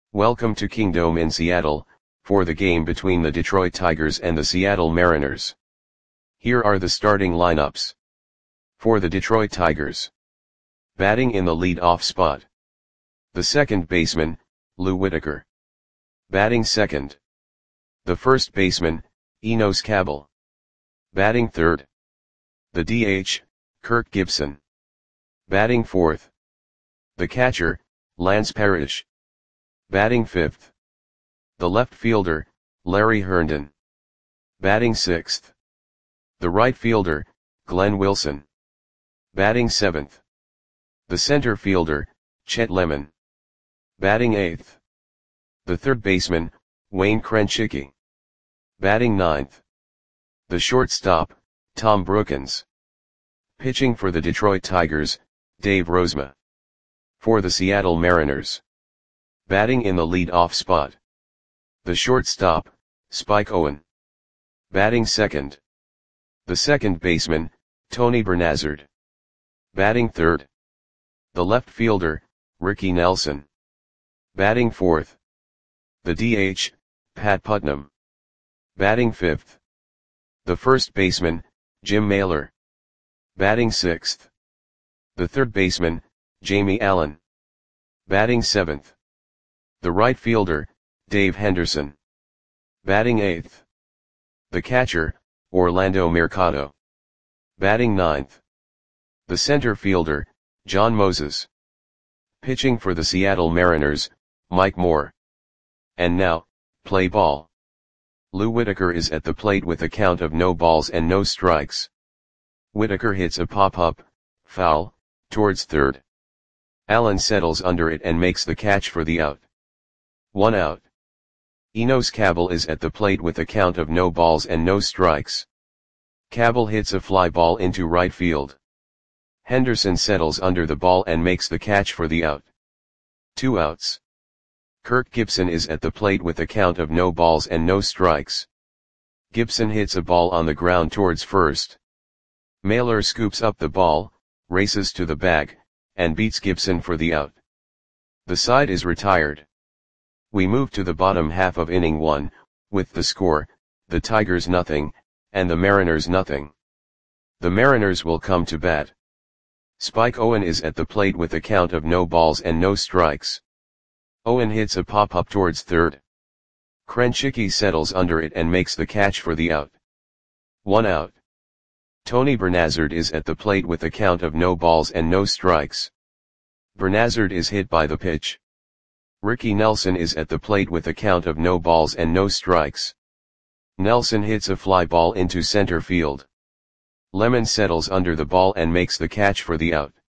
Welcome to Kingdome in Seattle, for the game between the Detroit Tigers and the Seattle Mariners. Here are the starting lineups. For the Detroit Tigers. Batting in the lead-off spot. The second baseman, Lou Whitaker. Batting second. The first baseman, Enos Cabell. Batting third. The DH, Kirk Gibson. Batting fourth. The catcher, Lance Parrish. Batting fifth. The left fielder, Larry Herndon. Batting sixth. The right fielder, Glenn Wilson. Batting seventh. The center fielder, Chet Lemon. Batting eighth. The third baseman, Wayne Krenchicki. Batting ninth. The shortstop, Tom Brookens. Pitching for the Detroit Tigers, Dave Rozema. For the Seattle Mariners. Batting in the lead-off spot. The shortstop, Spike Owen. Batting second. The second baseman, Tony Bernazard. Batting third. The left fielder, Ricky Nelson. Batting fourth. The DH, Pat Putnam. Batting fifth. The first baseman, Jim Mailer. Batting sixth. The third baseman, Jamie Allen. Batting seventh. The right fielder, Dave Henderson. Batting eighth. The catcher, Orlando Mercado. Batting ninth. The center fielder, John Moses. Pitching for the Seattle Mariners, Mike Moore. And now, play ball. Lou Whitaker is at the plate with a count of no balls and no strikes. Whitaker hits a pop-up, foul, towards third. Allen settles under it and makes the catch for the out. 1 out. Enos Cabell is at the plate with a count of no balls and no strikes. Cabell hits a fly ball into right field. Henderson settles under the ball and makes the catch for the out. 2 outs. Kirk Gibson is at the plate with a count of no balls and no strikes. Gibson hits a ball on the ground towards first. Mailer scoops up the ball, races to the bag, and beats Gibson for the out. The side is retired. We move to the bottom half of inning 1, with the score, the Tigers nothing, and the Mariners nothing. The Mariners will come to bat. Spike Owen is at the plate with a count of no balls and no strikes. Owen hits a pop-up towards third. Krenchicki settles under it and makes the catch for the out. 1 out. Tony Bernazard is at the plate with a count of no balls and no strikes. Bernazard is hit by the pitch. Ricky Nelson is at the plate with a count of no balls and no strikes. Nelson hits a fly ball into center field. Lemon settles under the ball and makes the catch for the out.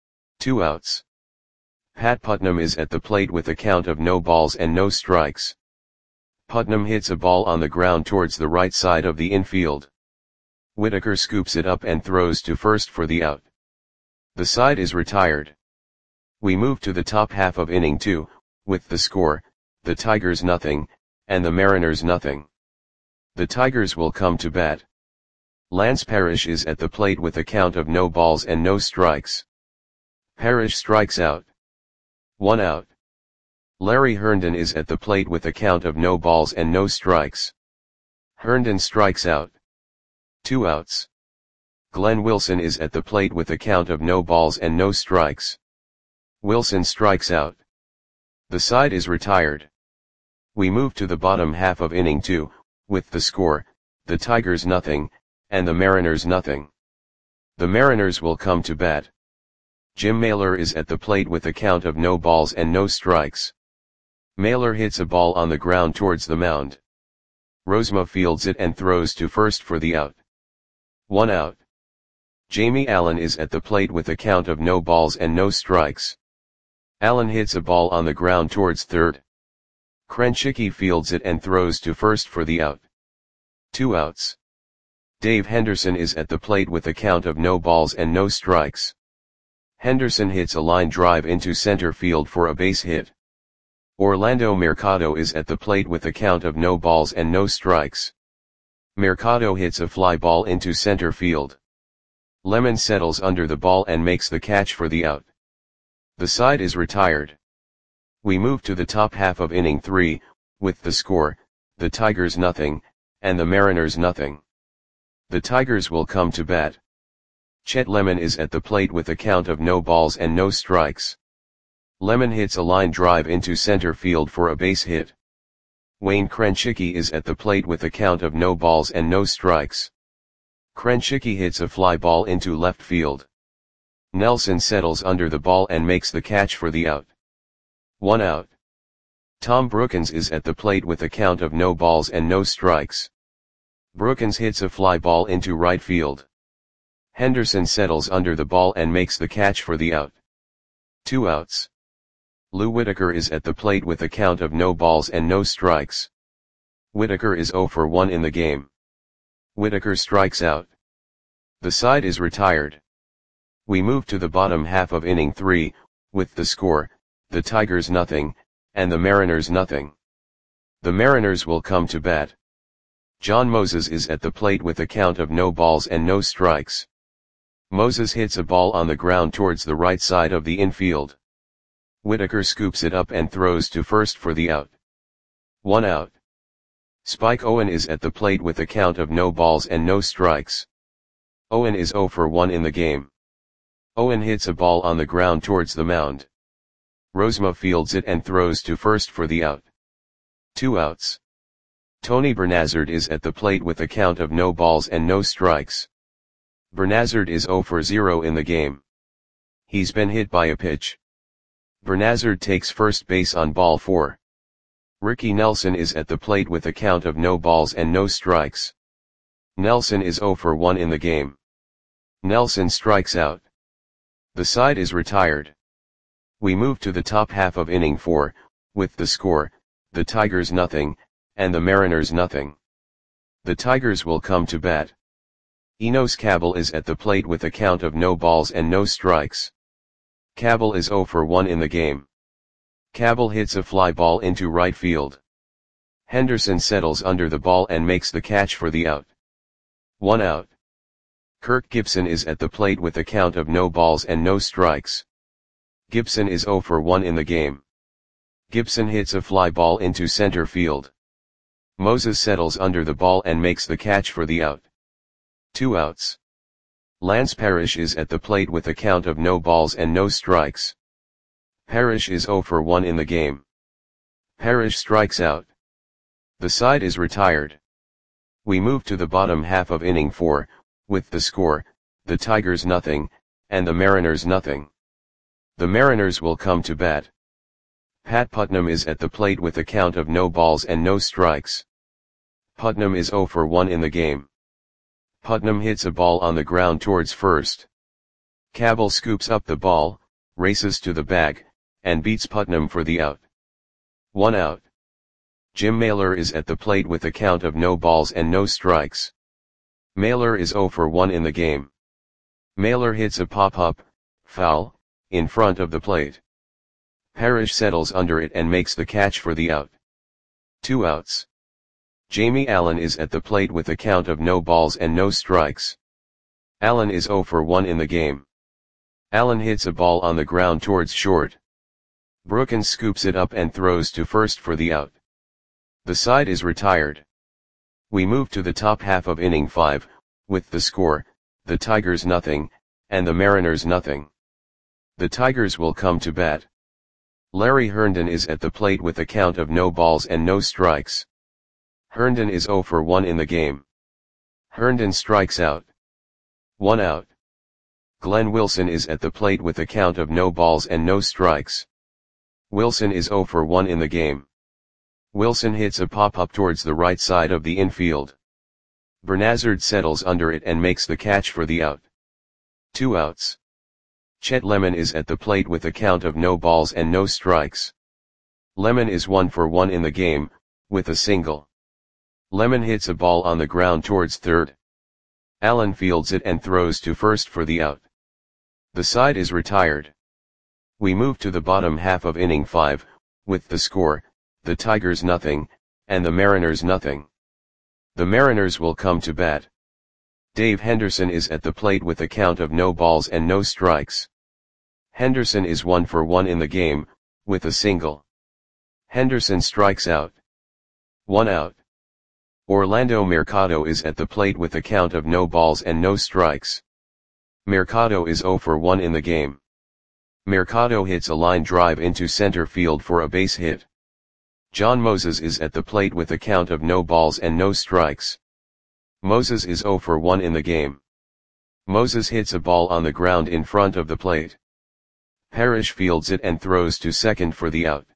2 outs. Pat Putnam is at the plate with a count of no balls and no strikes. Putnam hits a ball on the ground towards the right side of the infield. Whitaker scoops it up and throws to first for the out. The side is retired. We move to the top half of inning 2, with the score, the Tigers nothing, and the Mariners nothing. The Tigers will come to bat. Lance Parrish is at the plate with a count of no balls and no strikes. Parrish strikes out. 1 out. Larry Herndon is at the plate with a count of no balls and no strikes. Herndon strikes out. 2 outs. Glenn Wilson is at the plate with a count of no balls and no strikes. Wilson strikes out. The side is retired. We move to the bottom half of inning 2, with the score, the Tigers nothing, and the Mariners nothing. The Mariners will come to bat. Jim Mailer is at the plate with a count of no balls and no strikes. Mailer hits a ball on the ground towards the mound. Rozema fields it and throws to first for the out. 1 out. Jamie Allen is at the plate with a count of no balls and no strikes. Allen hits a ball on the ground towards third. Krenchicki fields it and throws to first for the out. 2 outs. Dave Henderson is at the plate with a count of no balls and no strikes. Henderson hits a line drive into center field for a base hit. Orlando Mercado is at the plate with a count of no balls and no strikes. Mercado hits a fly ball into center field. Lemon settles under the ball and makes the catch for the out. The side is retired. We move to the top half of inning 3, with the score, the Tigers nothing, and the Mariners nothing. The Tigers will come to bat. Chet Lemon is at the plate with a count of no balls and no strikes. Lemon hits a line drive into center field for a base hit. Wayne Krenchicki is at the plate with a count of no balls and no strikes. Krenchicki hits a fly ball into left field. Nelson settles under the ball and makes the catch for the out. 1 out. Tom Brookens is at the plate with a count of no balls and no strikes. Brookens hits a fly ball into right field. Henderson settles under the ball and makes the catch for the out. 2 outs. Lou Whitaker is at the plate with a count of no balls and no strikes. Whitaker is 0 for 1 in the game. Whitaker strikes out. The side is retired. We move to the bottom half of inning 3, with the score, the Tigers nothing, and the Mariners nothing. The Mariners will come to bat. John Moses is at the plate with a count of no balls and no strikes. Moses hits a ball on the ground towards the right side of the infield. Whitaker scoops it up and throws to first for the out. 1 out. Spike Owen is at the plate with a count of no balls and no strikes. Owen is 0 for 1 in the game. Owen hits a ball on the ground towards the mound. Rozema fields it and throws to first for the out. 2 outs. Tony Bernazard is at the plate with a count of no balls and no strikes. Bernazard is 0 for 0 in the game. He's been hit by a pitch. Bernazard takes first base on ball 4. Ricky Nelson is at the plate with a count of no balls and no strikes. Nelson is 0 for 1 in the game. Nelson strikes out. The side is retired. We move to the top half of inning 4, with the score, the Tigers nothing, and the Mariners nothing. The Tigers will come to bat. Enos Cabell is at the plate with a count of no balls and no strikes. Cabell is 0 for 1 in the game. Cabell hits a fly ball into right field. Henderson settles under the ball and makes the catch for the out. 1 out. Kirk Gibson is at the plate with a count of no balls and no strikes. Gibson is 0 for 1 in the game. Gibson hits a fly ball into center field. Moses settles under the ball and makes the catch for the out. 2 outs. Lance Parrish is at the plate with a count of no balls and no strikes. Parrish is 0 for 1 in the game. Parrish strikes out. The side is retired. We move to the bottom half of inning 4, with the score, the Tigers nothing, and the Mariners nothing. The Mariners will come to bat. Pat Putnam is at the plate with a count of no balls and no strikes. Putnam is 0 for 1 in the game. Putnam hits a ball on the ground towards first. Cabell scoops up the ball, races to the bag, and beats Putnam for the out. 1 out. Jim Mailer is at the plate with a count of no balls and no strikes. Mailer is 0 for 1 in the game. Mailer hits a pop-up, foul, in front of the plate. Parrish settles under it and makes the catch for the out. 2 outs. Jamie Allen is at the plate with a count of no balls and no strikes. Allen is 0 for 1 in the game. Allen hits a ball on the ground towards short. Brookens scoops it up and throws to first for the out. The side is retired. We move to the top half of inning 5, with the score, the Tigers nothing, and the Mariners nothing. The Tigers will come to bat. Larry Herndon is at the plate with a count of no balls and no strikes. Herndon is 0 for 1 in the game. Herndon strikes out. 1 out. Glenn Wilson is at the plate with a count of no balls and no strikes. Wilson is 0 for 1 in the game. Wilson hits a pop-up towards the right side of the infield. Bernazard settles under it and makes the catch for the out. 2 outs. Chet Lemon is at the plate with a count of no balls and no strikes. Lemon is 1 for 1 in the game, with a single. Lemon hits a ball on the ground towards third. Allen fields it and throws to first for the out. The side is retired. We move to the bottom half of inning 5, with the score, the Tigers nothing, and the Mariners nothing. The Mariners will come to bat. Dave Henderson is at the plate with a count of no balls and no strikes. Henderson is 1 for 1 in the game, with a single. Henderson strikes out. 1 out. Orlando Mercado is at the plate with a count of no balls and no strikes. Mercado is 0 for 1 in the game. Mercado hits a line drive into center field for a base hit. John Moses is at the plate with a count of no balls and no strikes. Moses is 0 for 1 in the game. Moses hits a ball on the ground in front of the plate. Parrish fields it and throws to second for the out.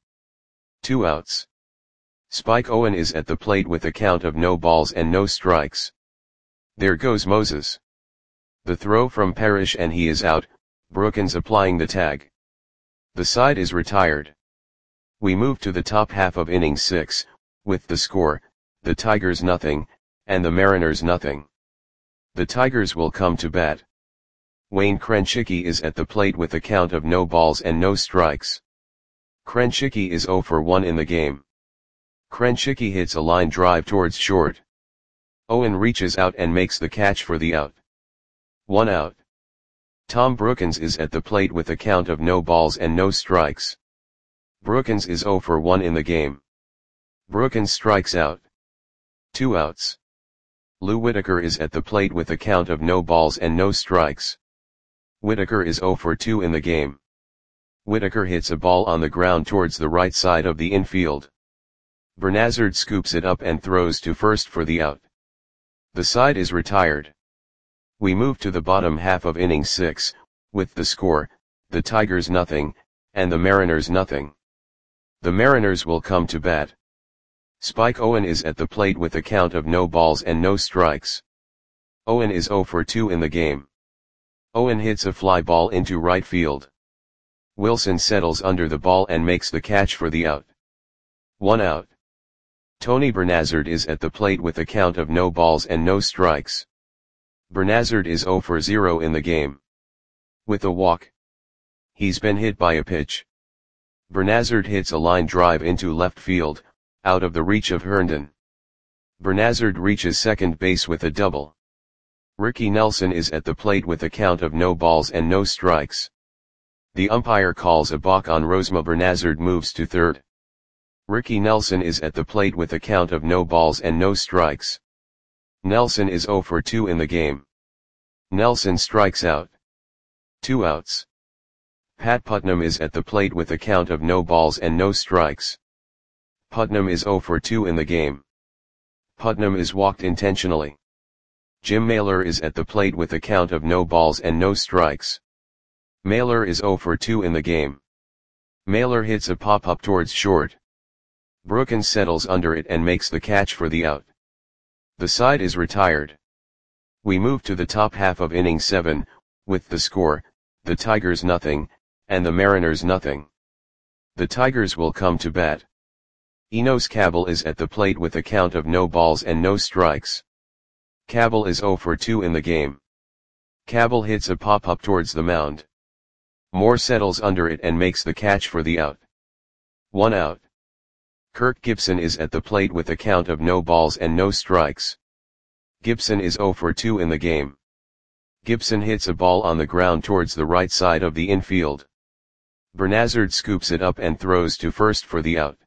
2 outs. Spike Owen is at the plate with a count of no balls and no strikes. There goes Moses. The throw from Parrish and he is out, Brookins applying the tag. The side is retired. We move to the top half of inning 6, with the score, the Tigers nothing, and the Mariners nothing. The Tigers will come to bat. Wayne Krenchicki is at the plate with a count of no balls and no strikes. Krenchicki is 0 for 1 in the game. Krenchicki hits a line drive towards short. Owen reaches out and makes the catch for the out. 1 out. Tom Brookins is at the plate with a count of no balls and no strikes. Brookins is 0 for 1 in the game. Brookins strikes out. 2 outs. Lou Whitaker is at the plate with a count of no balls and no strikes. Whitaker is 0 for 2 in the game. Whitaker hits a ball on the ground towards the right side of the infield. Bernazard scoops it up and throws to first for the out. The side is retired. We move to the bottom half of inning 6, with the score, the Tigers nothing, and the Mariners nothing. The Mariners will come to bat. Spike Owen is at the plate with a count of no balls and no strikes. Owen is 0 for 2 in the game. Owen hits a fly ball into right field. Wilson settles under the ball and makes the catch for the out. 1 out. Tony Bernazard is at the plate with a count of no balls and no strikes. Bernazard is 0 for 0 in the game. With a walk. He's been hit by a pitch. Bernazard hits a line drive into left field, out of the reach of Herndon. Bernazard reaches second base with a double. Ricky Nelson is at the plate with a count of no balls and no strikes. The umpire calls a balk on Rozema. Bernazard moves to third. Ricky Nelson is at the plate with a count of no balls and no strikes. Nelson is 0 for 2 in the game. Nelson strikes out. 2 outs. Pat Putnam is at the plate with a count of no balls and no strikes. Putnam is 0 for 2 in the game. Putnam is walked intentionally. Jim Mailer is at the plate with a count of no balls and no strikes. Mailer is 0 for 2 in the game. Mailer hits a pop-up towards short. Brookins settles under it and makes the catch for the out. The side is retired. We move to the top half of inning 7, with the score, the Tigers nothing, and the Mariners nothing. The Tigers will come to bat. Enos Cabell is at the plate with a count of no balls and no strikes. Cabell is 0 for 2 in the game. Cabell hits a pop-up towards the mound. Moore settles under it and makes the catch for the out. 1 out. Kirk Gibson is at the plate with a count of no balls and no strikes. Gibson is 0 for 2 in the game. Gibson hits a ball on the ground towards the right side of the infield. Bernazard scoops it up and throws to first for the out.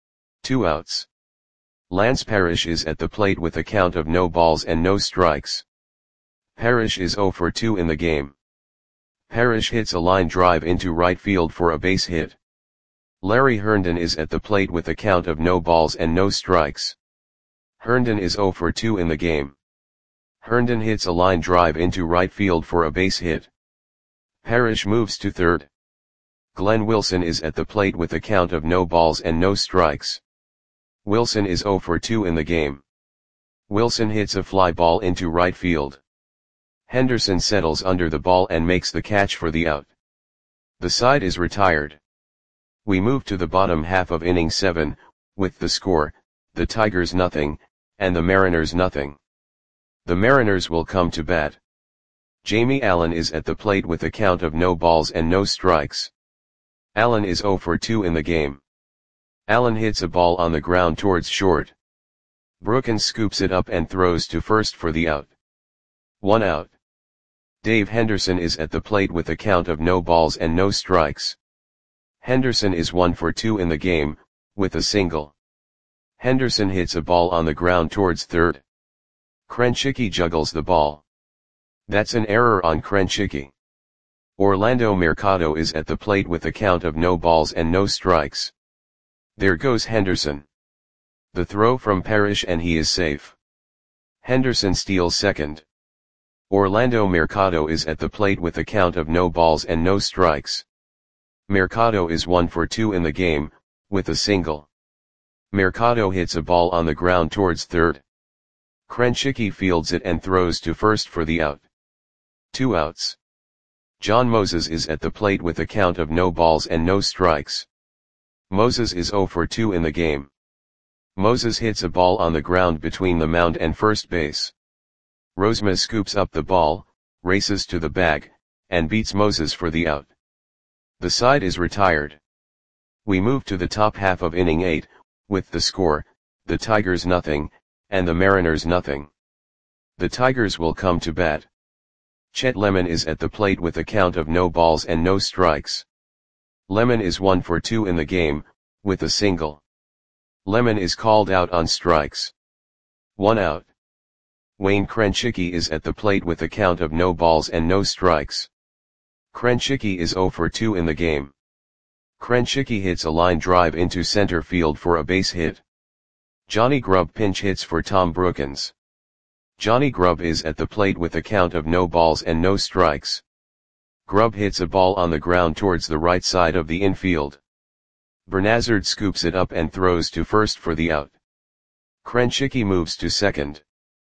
2 outs. Lance Parrish is at the plate with a count of no balls and no strikes. Parrish is 0 for 2 in the game. Parrish hits a line drive into right field for a base hit. Larry Herndon is at the plate with a count of no balls and no strikes. Herndon is 0 for 2 in the game. Herndon hits a line drive into right field for a base hit. Parrish moves to third. Glenn Wilson is at the plate with a count of no balls and no strikes. Wilson is 0 for 2 in the game. Wilson hits a fly ball into right field. Henderson settles under the ball and makes the catch for the out. The side is retired. We move to the bottom half of inning 7, with the score, the Tigers nothing, and the Mariners nothing. The Mariners will come to bat. Jamie Allen is at the plate with a count of no balls and no strikes. Allen is 0 for 2 in the game. Allen hits a ball on the ground towards short. Brookins scoops it up and throws to first for the out. 1 out. Dave Henderson is at the plate with a count of no balls and no strikes. Henderson is 1 for 2 in the game, with a single. Henderson hits a ball on the ground towards third. Krenchicki juggles the ball. That's an error on Krenchicki. Orlando Mercado is at the plate with a count of no balls and no strikes. There goes Henderson. The throw from Parrish and he is safe. Henderson steals second. Orlando Mercado is at the plate with a count of no balls and no strikes. Mercado is 1 for 2 in the game, with a single. Mercado hits a ball on the ground towards third. Krenchicki fields it and throws to first for the out. 2 outs. John Moses is at the plate with a count of no balls and no strikes. Moses is 0 for 2 in the game. Moses hits a ball on the ground between the mound and first base. Rozema scoops up the ball, races to the bag, and beats Moses for the out. The side is retired. We move to the top half of inning 8, with the score, the Tigers nothing, and the Mariners nothing. The Tigers will come to bat. Chet Lemon is at the plate with a count of no balls and no strikes. Lemon is 1 for 2 in the game, with a single. Lemon is called out on strikes. 1 out. Wayne Krenchicki is at the plate with a count of no balls and no strikes. Krenchicki is 0 for 2 in the game. Krenchicki hits a line drive into center field for a base hit. Johnny Grubb pinch hits for Tom Brookens. Johnny Grubb is at the plate with a count of no balls and no strikes. Grubb hits a ball on the ground towards the right side of the infield. Bernazard scoops it up and throws to first for the out. Krenchicki moves to second.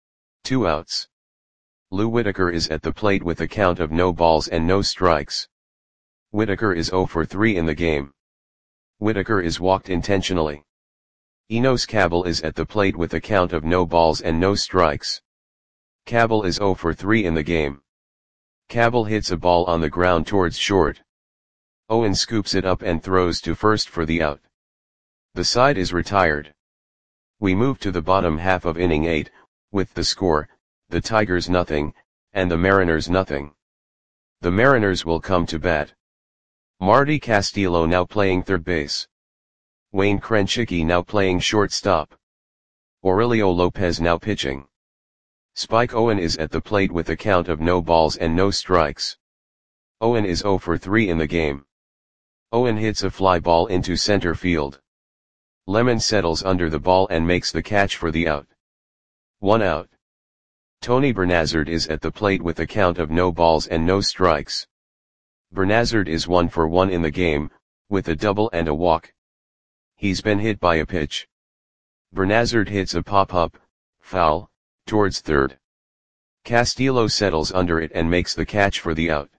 2 outs. Lou Whitaker is at the plate with a count of no balls and no strikes. Whitaker is 0 for 3 in the game. Whitaker is walked intentionally. Enos Cabell is at the plate with a count of no balls and no strikes. Cabell is 0 for 3 in the game. Cabell hits a ball on the ground towards short. Owen scoops it up and throws to first for the out. The side is retired. We move to the bottom half of inning 8, with the score, the Tigers nothing, and the Mariners nothing. The Mariners will come to bat. Marty Castillo now playing third base. Wayne Krenchicki now playing shortstop. Aurelio Lopez now pitching. Spike Owen is at the plate with a count of no balls and no strikes. Owen is 0 for 3 in the game. Owen hits a fly ball into center field. Lemon settles under the ball and makes the catch for the out. 1 out. Tony Bernazard is at the plate with a count of no balls and no strikes. Bernazard is 1 for 1 in the game, with a double and a walk. He's been hit by a pitch. Bernazard hits a pop-up, foul, towards third. Castillo settles under it and makes the catch for the out.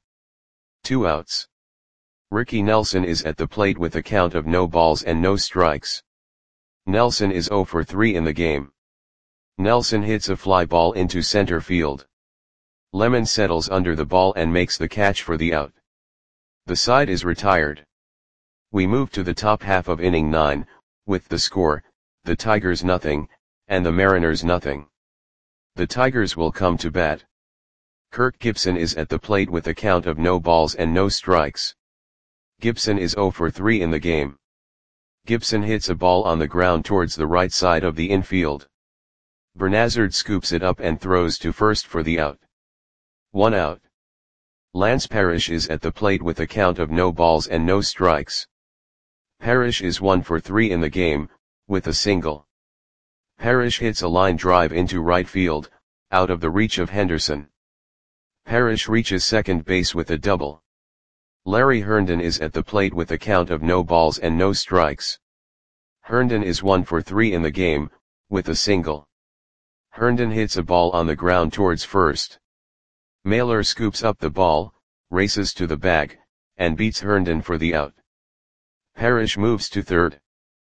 2 outs. Ricky Nelson is at the plate with a count of no balls and no strikes. Nelson is 0 for 3 in the game. Nelson hits a fly ball into center field. Lemon settles under the ball and makes the catch for the out. The side is retired. We move to the top half of inning 9, with the score, the Tigers nothing, and the Mariners nothing. The Tigers will come to bat. Kirk Gibson is at the plate with a count of no balls and no strikes. Gibson is 0 for 3 in the game. Gibson hits a ball on the ground towards the right side of the infield. Bernazard scoops it up and throws to first for the out. 1 out. Lance Parrish is at the plate with a count of no balls and no strikes. Parrish is 1 for 3 in the game, with a single. Parrish hits a line drive into right field, out of the reach of Henderson. Parrish reaches second base with a double. Larry Herndon is at the plate with a count of no balls and no strikes. Herndon is 1 for 3 in the game, with a single. Herndon hits a ball on the ground towards first. Mailer scoops up the ball, races to the bag, and beats Herndon for the out. Parrish moves to third.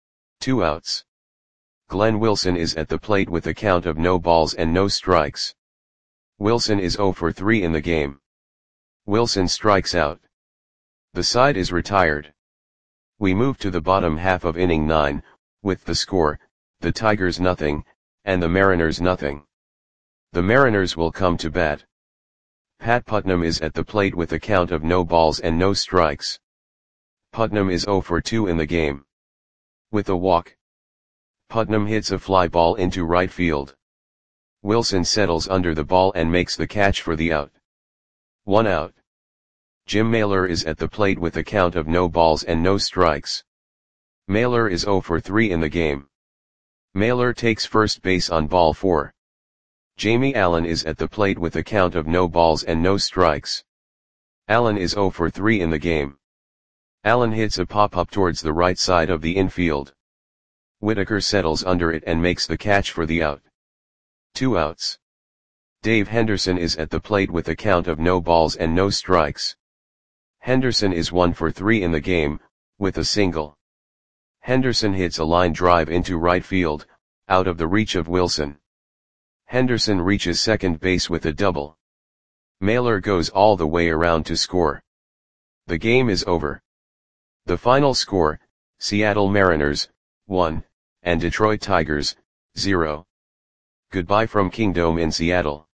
2 outs. Glenn Wilson is at the plate with a count of no balls and no strikes. Wilson is 0 for 3 in the game. Wilson strikes out. The side is retired. We move to the bottom half of inning 9, with the score, the Tigers nothing, and the Mariners nothing. The Mariners will come to bat. Pat Putnam is at the plate with a count of no balls and no strikes. Putnam is 0 for 2 in the game. With a walk, Putnam hits a fly ball into right field. Wilson settles under the ball and makes the catch for the out. 1 out. Jim Mailer is at the plate with a count of no balls and no strikes. Mailer is 0 for 3 in the game. Mailer takes first base on ball 4. Jamie Allen is at the plate with a count of no balls and no strikes. Allen is 0 for 3 in the game. Allen hits a pop-up towards the right side of the infield. Whitaker settles under it and makes the catch for the out. 2 outs. Dave Henderson is at the plate with a count of no balls and no strikes. Henderson is 1 for 3 in the game, with a single. Henderson hits a line drive into right field, out of the reach of Wilson. Henderson reaches second base with a double. Mailer goes all the way around to score. The game is over. The final score, Seattle Mariners, 1, and Detroit Tigers, 0. Goodbye from Kingdome in Seattle.